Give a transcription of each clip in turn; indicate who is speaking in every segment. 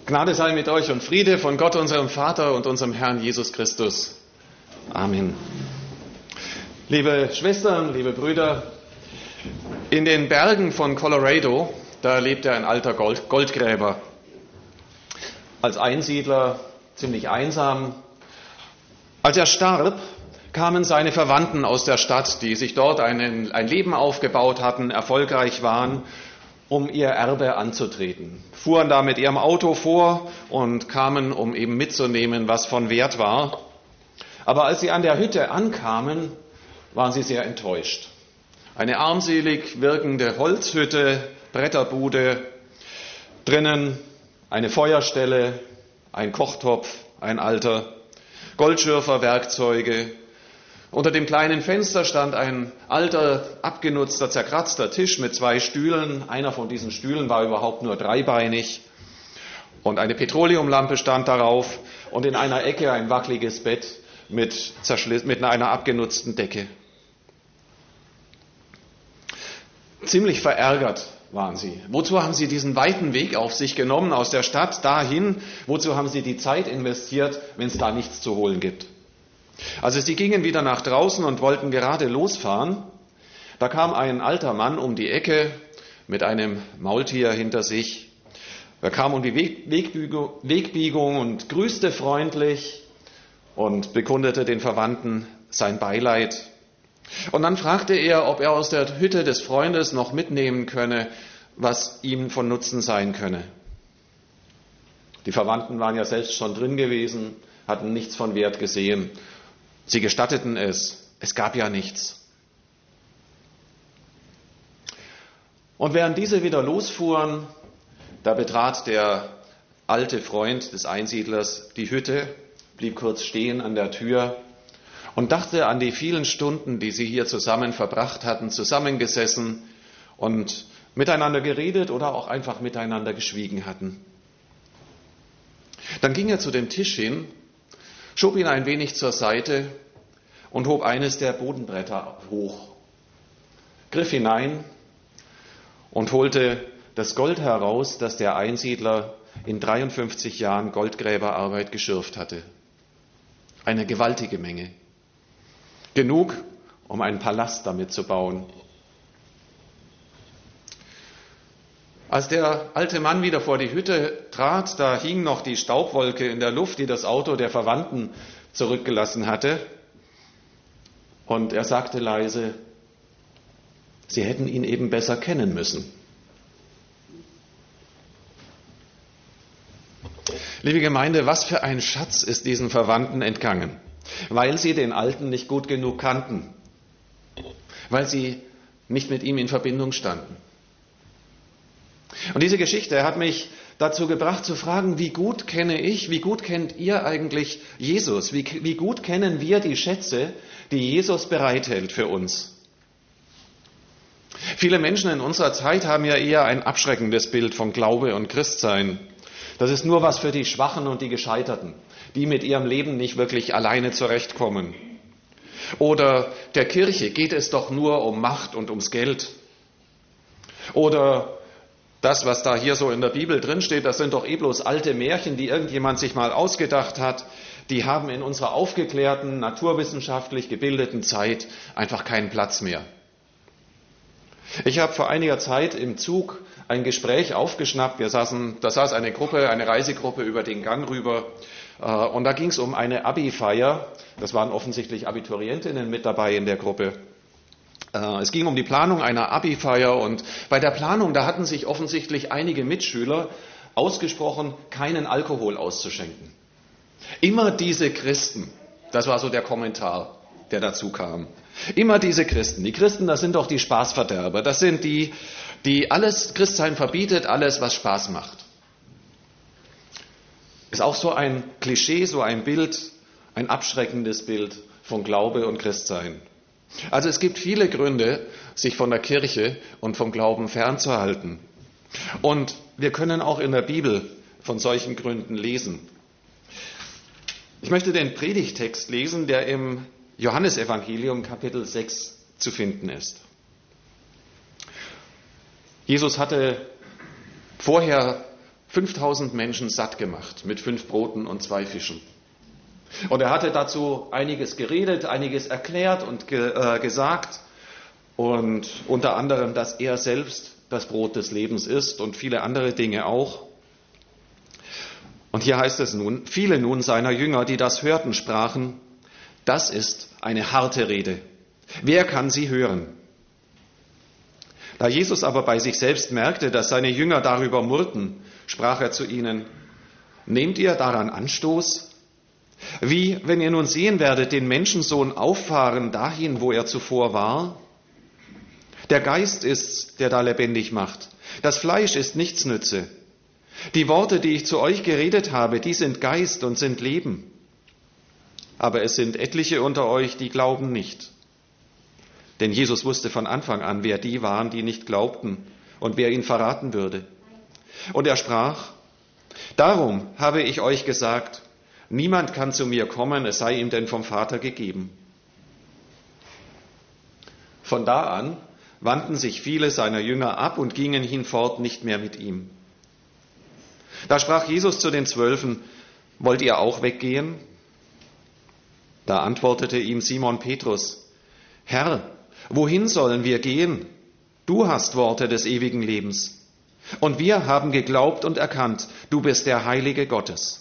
Speaker 1: Gnade sei mit euch und Friede von Gott, unserem Vater und unserem Herrn Jesus Christus. Amen. Liebe Schwestern, liebe Brüder, in den Bergen von Colorado, da lebt ein alter Goldgräber. Als Einsiedler ziemlich einsam. Als er starb, kamen seine Verwandten aus der Stadt, die sich dort ein Leben aufgebaut hatten, erfolgreich waren, um ihr Erbe anzutreten. Fuhren da mit ihrem Auto vor und kamen, um eben mitzunehmen, was von Wert war. Aber als sie an der Hütte ankamen, waren sie sehr enttäuscht. Eine armselig wirkende Holzhütte, Bretterbude, drinnen eine Feuerstelle, ein Kochtopf, ein alter, Goldschürferwerkzeuge. Unter dem kleinen Fenster stand ein alter, abgenutzter, zerkratzter Tisch mit 2 Stühlen. Einer von diesen Stühlen war überhaupt nur dreibeinig. Und eine Petroleumlampe stand darauf und in einer Ecke ein wackeliges Bett mit einer abgenutzten Decke. Ziemlich verärgert waren sie. Wozu haben sie diesen weiten Weg auf sich genommen aus der Stadt dahin? Wozu haben sie die Zeit investiert, wenn es da nichts zu holen gibt? Also sie gingen wieder nach draußen und wollten gerade losfahren. Da kam ein alter Mann um die Ecke mit einem Maultier hinter sich. Er kam um die Wegbiegung und grüßte freundlich und bekundete den Verwandten sein Beileid. Und dann fragte er, ob er aus der Hütte des Freundes noch mitnehmen könne, was ihm von Nutzen sein könne. Die Verwandten waren ja selbst schon drin gewesen, hatten nichts von Wert gesehen. Sie gestatteten es. Es gab ja nichts. Und während diese wieder losfuhren, da betrat der alte Freund des Einsiedlers die Hütte, blieb kurz stehen an der Tür und dachte an die vielen Stunden, die sie hier zusammen verbracht hatten, zusammengesessen und miteinander geredet oder auch einfach miteinander geschwiegen hatten. Dann ging er zu dem Tisch hin, schob ihn ein wenig zur Seite und hob eines der Bodenbretter hoch, griff hinein und holte das Gold heraus, das der Einsiedler in 53 Jahren Goldgräberarbeit geschürft hatte. Eine gewaltige Menge. Genug, um einen Palast damit zu bauen. Als der alte Mann wieder vor die Hütte trat, da hing noch die Staubwolke in der Luft, die das Auto der Verwandten zurückgelassen hatte. Und er sagte leise, sie hätten ihn eben besser kennen müssen. Liebe Gemeinde, was für ein Schatz ist diesen Verwandten entgangen, weil sie den Alten nicht gut genug kannten, weil sie nicht mit ihm in Verbindung standen. Und diese Geschichte hat mich dazu gebracht zu fragen, wie gut kenne ich, wie gut kennt ihr eigentlich Jesus? Wie gut kennen wir die Schätze, die Jesus bereithält für uns? Viele Menschen in unserer Zeit haben ja eher ein abschreckendes Bild von Glaube und Christsein. Das ist nur was für die Schwachen und die Gescheiterten, die mit ihrem Leben nicht wirklich alleine zurechtkommen. Oder der Kirche geht es doch nur um Macht und ums Geld. Oder das, was da hier so in der Bibel drinsteht, das sind doch bloß alte Märchen, die irgendjemand sich mal ausgedacht hat. Die haben in unserer aufgeklärten, naturwissenschaftlich gebildeten Zeit einfach keinen Platz mehr. Ich habe vor einiger Zeit im Zug ein Gespräch aufgeschnappt. Da saß eine Reisegruppe über den Gang rüber. Und da ging es um eine Abi-Feier. Das waren offensichtlich Abiturientinnen mit dabei in der Gruppe. Es ging um die Planung einer Abi-Feier und bei der Planung, da hatten sich offensichtlich einige Mitschüler ausgesprochen, keinen Alkohol auszuschenken. Immer diese Christen, das war so der Kommentar, der dazu kam. Immer diese Christen. Die Christen, das sind doch die Spaßverderber. Das sind die alles Christsein verbietet, alles, was Spaß macht. Ist auch so ein Klischee, so ein Bild, ein abschreckendes Bild von Glaube und Christsein. Also es gibt viele Gründe, sich von der Kirche und vom Glauben fernzuhalten. Und wir können auch in der Bibel von solchen Gründen lesen. Ich möchte den Predigtext lesen, der im Johannesevangelium Kapitel 6 zu finden ist. Jesus hatte vorher 5.000 Menschen satt gemacht mit 5 Broten und 2 Fischen. Und er hatte dazu einiges geredet, einiges erklärt und gesagt. Und unter anderem, dass er selbst das Brot des Lebens ist und viele andere Dinge auch. Und hier heißt es nun, viele nun seiner Jünger, die das hörten, sprachen, das ist eine harte Rede. Wer kann sie hören? Da Jesus aber bei sich selbst merkte, dass seine Jünger darüber murrten, sprach er zu ihnen, nehmt ihr daran Anstoß? Wie, wenn ihr nun sehen werdet, den Menschensohn auffahren dahin, wo er zuvor war? Der Geist ist's, der da lebendig macht. Das Fleisch ist nichts nütze. Die Worte, die ich zu euch geredet habe, die sind Geist und sind Leben. Aber es sind etliche unter euch, die glauben nicht. Denn Jesus wusste von Anfang an, wer die waren, die nicht glaubten und wer ihn verraten würde. Und er sprach, darum habe ich euch gesagt, niemand kann zu mir kommen, es sei ihm denn vom Vater gegeben. Von da an wandten sich viele seiner Jünger ab und gingen hinfort nicht mehr mit ihm. Da sprach Jesus zu den 12, wollt ihr auch weggehen? Da antwortete ihm Simon Petrus, Herr, wohin sollen wir gehen? Du hast Worte des ewigen Lebens. Und wir haben geglaubt und erkannt, du bist der Heilige Gottes.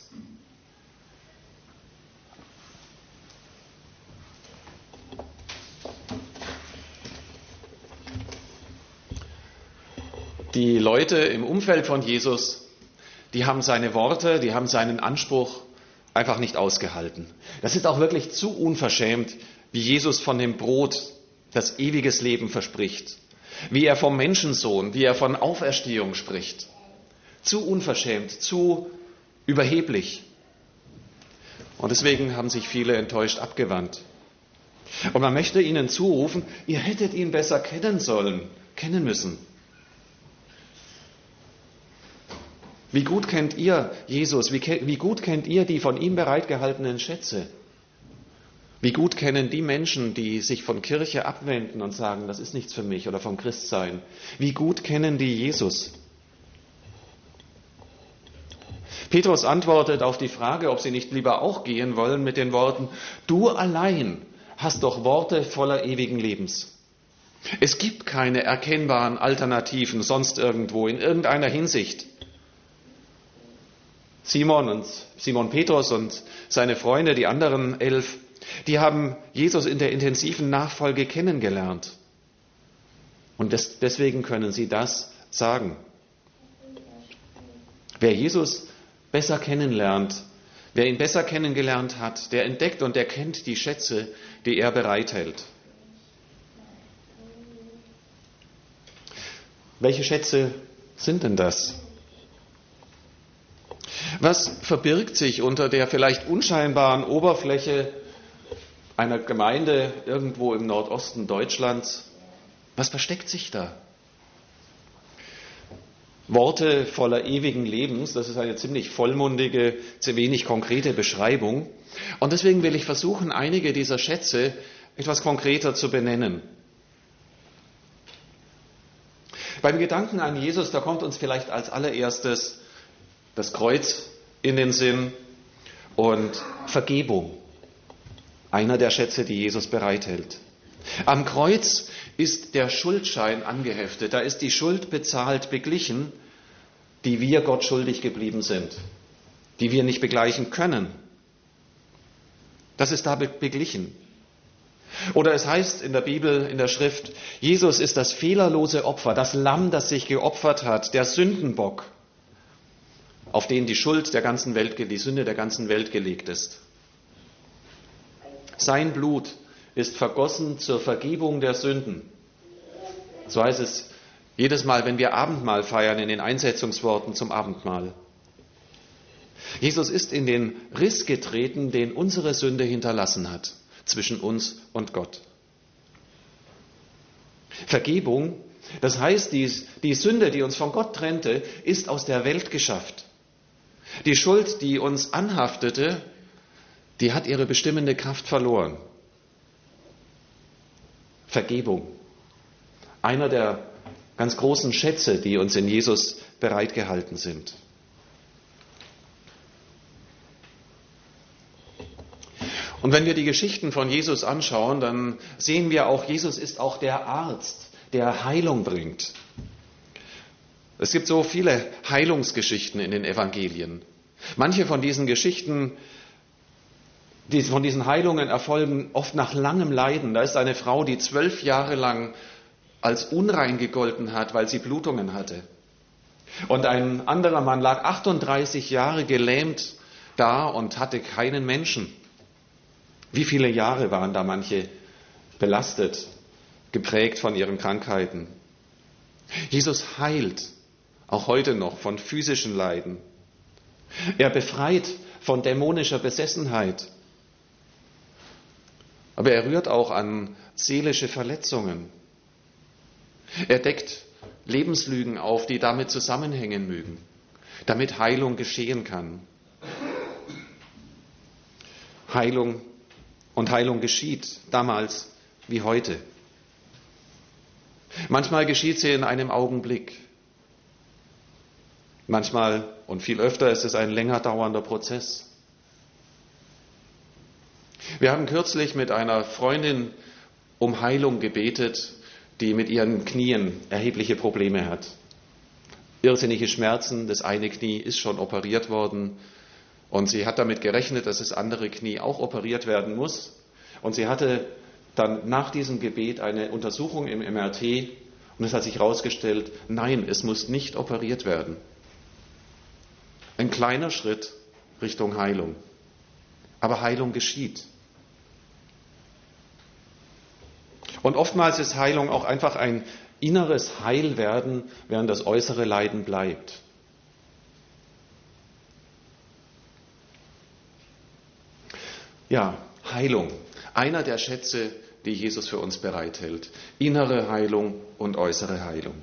Speaker 1: Die Leute im Umfeld von Jesus, die haben seine Worte, die haben seinen Anspruch einfach nicht ausgehalten. Das ist auch wirklich zu unverschämt, wie Jesus von dem Brot das ewiges Leben verspricht, wie er vom Menschensohn, wie er von Auferstehung spricht. Zu unverschämt, zu überheblich. Und deswegen haben sich viele enttäuscht abgewandt. Und man möchte ihnen zurufen, ihr hättet ihn besser kennen müssen. Wie gut kennt ihr Jesus? Wie gut kennt ihr die von ihm bereitgehaltenen Schätze? Wie gut kennen die Menschen, die sich von Kirche abwenden und sagen, das ist nichts für mich, oder vom Christsein? Wie gut kennen die Jesus? Petrus antwortet auf die Frage, ob sie nicht lieber auch gehen wollen, mit den Worten, du allein hast doch Worte voller ewigen Lebens. Es gibt keine erkennbaren Alternativen sonst irgendwo, in irgendeiner Hinsicht. Simon Petrus und seine Freunde, die anderen 11, die haben Jesus in der intensiven Nachfolge kennengelernt. Und deswegen können sie das sagen. Wer Jesus besser kennenlernt, wer ihn besser kennengelernt hat, der entdeckt und der kennt die Schätze, die er bereithält. Welche Schätze sind denn das? Was verbirgt sich unter der vielleicht unscheinbaren Oberfläche einer Gemeinde irgendwo im Nordosten Deutschlands? Was versteckt sich da? Worte voller ewigen Lebens, das ist eine ziemlich vollmundige, zu wenig konkrete Beschreibung. Und deswegen will ich versuchen, einige dieser Schätze etwas konkreter zu benennen. Beim Gedanken an Jesus, da kommt uns vielleicht als allererstes das Kreuz in den Sinn und Vergebung. Einer der Schätze, die Jesus bereithält. Am Kreuz ist der Schuldschein angeheftet. Da ist die Schuld bezahlt, beglichen, die wir Gott schuldig geblieben sind, die wir nicht begleichen können. Das ist da beglichen. Oder es heißt in der Bibel, in der Schrift, Jesus ist das fehlerlose Opfer, das Lamm, das sich geopfert hat, der Sündenbock, auf den die Schuld der ganzen Welt, die Sünde der ganzen Welt gelegt ist. Sein Blut ist vergossen zur Vergebung der Sünden. So heißt es jedes Mal, wenn wir Abendmahl feiern, in den Einsetzungsworten zum Abendmahl. Jesus ist in den Riss getreten, den unsere Sünde hinterlassen hat, zwischen uns und Gott. Vergebung, das heißt, die Sünde, die uns von Gott trennte, ist aus der Welt geschafft. Die Schuld, die uns anhaftete, die hat ihre bestimmende Kraft verloren. Vergebung. Einer der ganz großen Schätze, die uns in Jesus bereitgehalten sind. Und wenn wir die Geschichten von Jesus anschauen, dann sehen wir auch, Jesus ist auch der Arzt, der Heilung bringt. Es gibt so viele Heilungsgeschichten in den Evangelien. Manche von diesen Geschichten, von diesen Heilungen erfolgen oft nach langem Leiden. Da ist eine Frau, die 12 Jahre lang als unrein gegolten hat, weil sie Blutungen hatte. Und ein anderer Mann lag 38 Jahre gelähmt da und hatte keinen Menschen. Wie viele Jahre waren da manche belastet, geprägt von ihren Krankheiten? Jesus heilt, auch heute noch, von physischen Leiden. Er befreit von dämonischer Besessenheit. Aber er rührt auch an seelische Verletzungen. Er deckt Lebenslügen auf, die damit zusammenhängen mögen, damit Heilung geschehen kann. Heilung geschieht, damals wie heute. Manchmal geschieht sie in einem Augenblick. Manchmal und viel öfter ist es ein länger dauernder Prozess. Wir haben kürzlich mit einer Freundin um Heilung gebetet, die mit ihren Knien erhebliche Probleme hat. Irrsinnige Schmerzen, das eine Knie ist schon operiert worden und sie hat damit gerechnet, dass das andere Knie auch operiert werden muss. Und sie hatte dann nach diesem Gebet eine Untersuchung im MRT und es hat sich herausgestellt, nein, es muss nicht operiert werden. Ein kleiner Schritt Richtung Heilung. Aber Heilung geschieht. Und oftmals ist Heilung auch einfach ein inneres Heilwerden, während das äußere Leiden bleibt. Ja, Heilung. Einer der Schätze, die Jesus für uns bereithält. Innere Heilung und äußere Heilung.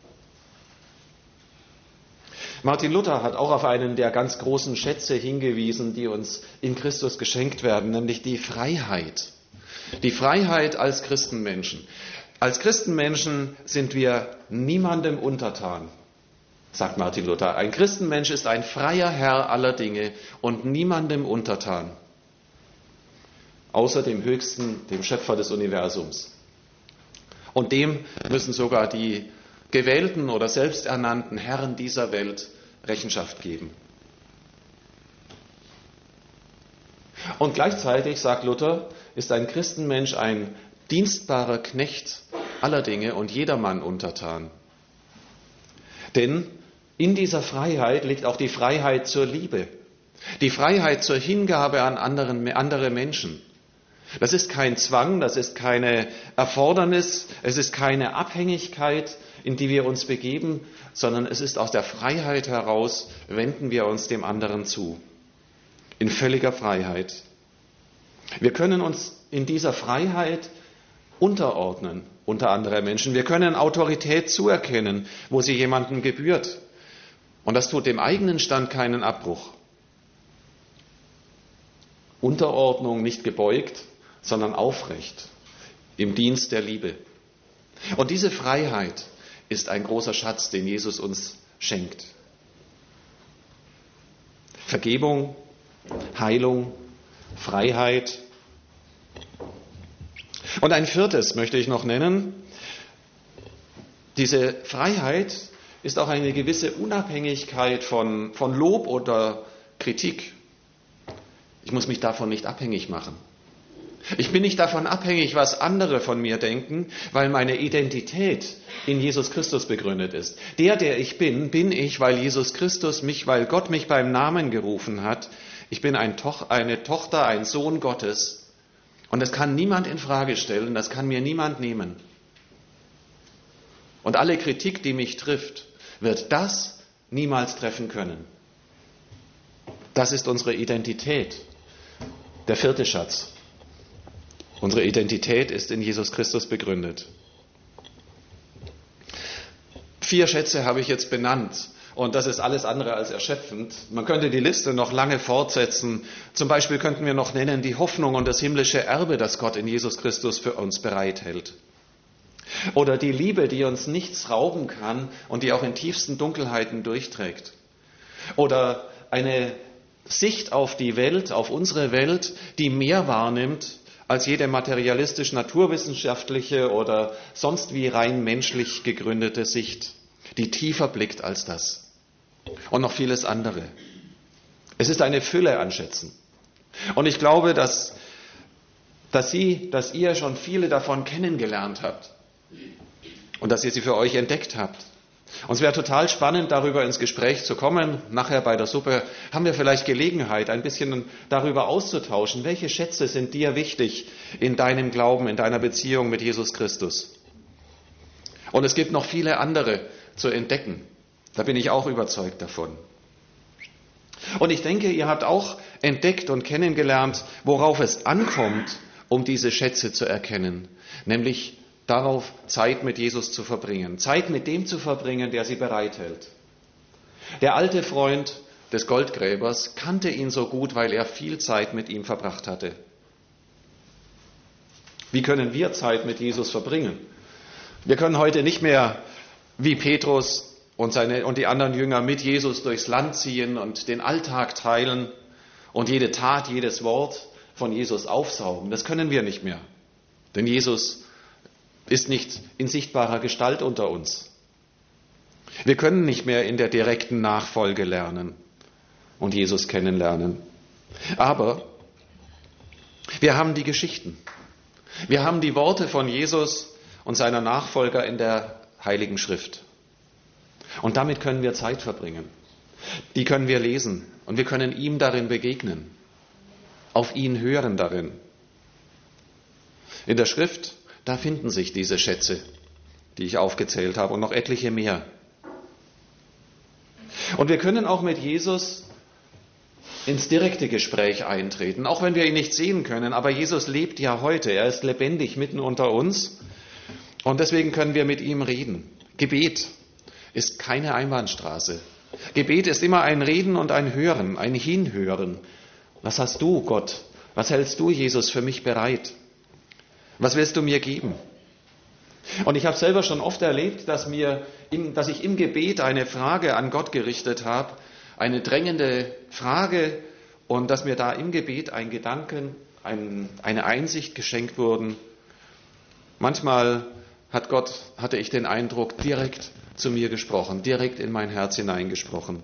Speaker 1: Martin Luther hat auch auf einen der ganz großen Schätze hingewiesen, die uns in Christus geschenkt werden, nämlich die Freiheit. Die Freiheit als Christenmenschen. Als Christenmenschen sind wir niemandem untertan, sagt Martin Luther. Ein Christenmensch ist ein freier Herr aller Dinge und niemandem untertan. Außer dem Höchsten, dem Schöpfer des Universums. Und dem müssen sogar die gewählten oder selbsternannten Herren dieser Welt Rechenschaft geben. Und gleichzeitig, sagt Luther, ist ein Christenmensch ein dienstbarer Knecht aller Dinge und jedermann untertan. Denn in dieser Freiheit liegt auch die Freiheit zur Liebe, die Freiheit zur Hingabe an andere Menschen. Das ist kein Zwang, das ist keine Erfordernis, es ist keine Abhängigkeit, in die wir uns begeben, sondern es ist aus der Freiheit heraus, wenden wir uns dem anderen zu. In völliger Freiheit. Wir können uns in dieser Freiheit unterordnen unter andere Menschen. Wir können Autorität zuerkennen, wo sie jemandem gebührt. Und das tut dem eigenen Stand keinen Abbruch. Unterordnung nicht gebeugt, sondern aufrecht im Dienst der Liebe. Und diese Freiheit ist ein großer Schatz, den Jesus uns schenkt. Vergebung, Heilung, Freiheit. Und ein viertes möchte ich noch nennen. Diese Freiheit ist auch eine gewisse Unabhängigkeit von Lob oder Kritik. Ich muss mich davon nicht abhängig machen. Ich bin nicht davon abhängig, was andere von mir denken, weil meine Identität in Jesus Christus begründet ist. Der ich bin, bin ich, weil Jesus Christus mich, weil Gott mich beim Namen gerufen hat. Ich bin eine Tochter, ein Sohn Gottes. Und das kann niemand in Frage stellen, das kann mir niemand nehmen. Und alle Kritik, die mich trifft, wird das niemals treffen können. Das ist unsere Identität. Der vierte Schatz. Unsere Identität ist in Jesus Christus begründet. 4 Schätze habe ich jetzt benannt und das ist alles andere als erschöpfend. Man könnte die Liste noch lange fortsetzen. Zum Beispiel könnten wir noch nennen die Hoffnung und das himmlische Erbe, das Gott in Jesus Christus für uns bereithält. Oder die Liebe, die uns nichts rauben kann und die auch in tiefsten Dunkelheiten durchträgt. Oder eine Sicht auf die Welt, auf unsere Welt, die mehr wahrnimmt als jede materialistisch-naturwissenschaftliche oder sonst wie rein menschlich gegründete Sicht, die tiefer blickt als das. Und noch vieles andere. Es ist eine Fülle an Schätzen. Und ich glaube, dass ihr schon viele davon kennengelernt habt und dass ihr sie für euch entdeckt habt. Und es wäre total spannend, darüber ins Gespräch zu kommen. Nachher bei der Suppe haben wir vielleicht Gelegenheit, ein bisschen darüber auszutauschen. Welche Schätze sind dir wichtig in deinem Glauben, in deiner Beziehung mit Jesus Christus? Und es gibt noch viele andere zu entdecken. Da bin ich auch überzeugt davon. Und ich denke, ihr habt auch entdeckt und kennengelernt, worauf es ankommt, um diese Schätze zu erkennen. Nämlich darauf, Zeit mit Jesus zu verbringen. Zeit mit dem zu verbringen, der sie bereithält. Der alte Freund des Goldgräbers kannte ihn so gut, weil er viel Zeit mit ihm verbracht hatte. Wie können wir Zeit mit Jesus verbringen? Wir können heute nicht mehr wie Petrus und die anderen Jünger mit Jesus durchs Land ziehen und den Alltag teilen und jede Tat, jedes Wort von Jesus aufsaugen. Das können wir nicht mehr. Denn Jesus ist nicht in sichtbarer Gestalt unter uns. Wir können nicht mehr in der direkten Nachfolge lernen und Jesus kennenlernen. Aber wir haben die Geschichten. Wir haben die Worte von Jesus und seiner Nachfolger in der Heiligen Schrift. Und damit können wir Zeit verbringen. Die können wir lesen und wir können ihm darin begegnen, auf ihn hören darin. In der Schrift, da finden sich diese Schätze, die ich aufgezählt habe und noch etliche mehr. Und wir können auch mit Jesus ins direkte Gespräch eintreten, auch wenn wir ihn nicht sehen können. Aber Jesus lebt ja heute, er ist lebendig mitten unter uns und deswegen können wir mit ihm reden. Gebet ist keine Einbahnstraße. Gebet ist immer ein Reden und ein Hören, ein Hinhören. Was hast du, Gott? Was hältst du, Jesus, für mich bereit? Was willst du mir geben? Und ich habe selber schon oft erlebt, dass ich im Gebet eine Frage an Gott gerichtet habe, eine drängende Frage, und dass mir da im Gebet ein Gedanken, eine Einsicht geschenkt wurden. Manchmal hatte ich den Eindruck, direkt zu mir gesprochen, direkt in mein Herz hineingesprochen.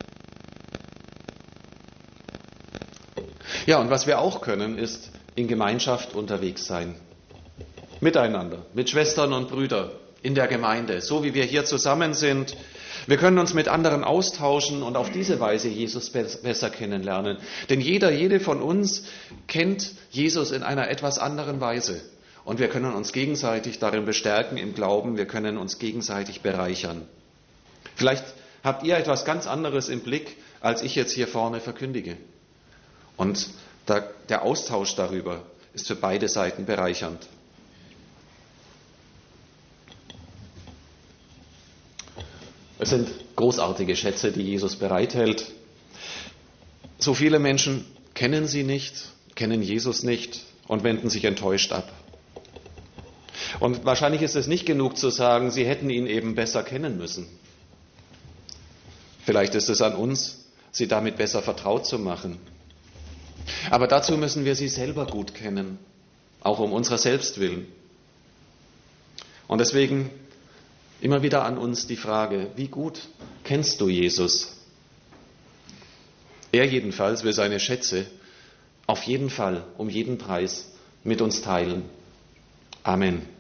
Speaker 1: Ja, und was wir auch können, ist in Gemeinschaft unterwegs sein. Miteinander, mit Schwestern und Brüdern in der Gemeinde, so wie wir hier zusammen sind. Wir können uns mit anderen austauschen und auf diese Weise Jesus besser kennenlernen. Denn jede von uns kennt Jesus in einer etwas anderen Weise. Und wir können uns gegenseitig darin bestärken im Glauben, wir können uns gegenseitig bereichern. Vielleicht habt ihr etwas ganz anderes im Blick, als ich jetzt hier vorne verkündige. Und der Austausch darüber ist für beide Seiten bereichernd. Es sind großartige Schätze, die Jesus bereithält. So viele Menschen kennen sie nicht, kennen Jesus nicht und wenden sich enttäuscht ab. Und wahrscheinlich ist es nicht genug zu sagen, sie hätten ihn eben besser kennen müssen. Vielleicht ist es an uns, sie damit besser vertraut zu machen. Aber dazu müssen wir sie selber gut kennen, auch um unserer selbst willen. Und deswegen immer wieder an uns die Frage, wie gut kennst du Jesus? Er jedenfalls will seine Schätze auf jeden Fall, um jeden Preis mit uns teilen. Amen.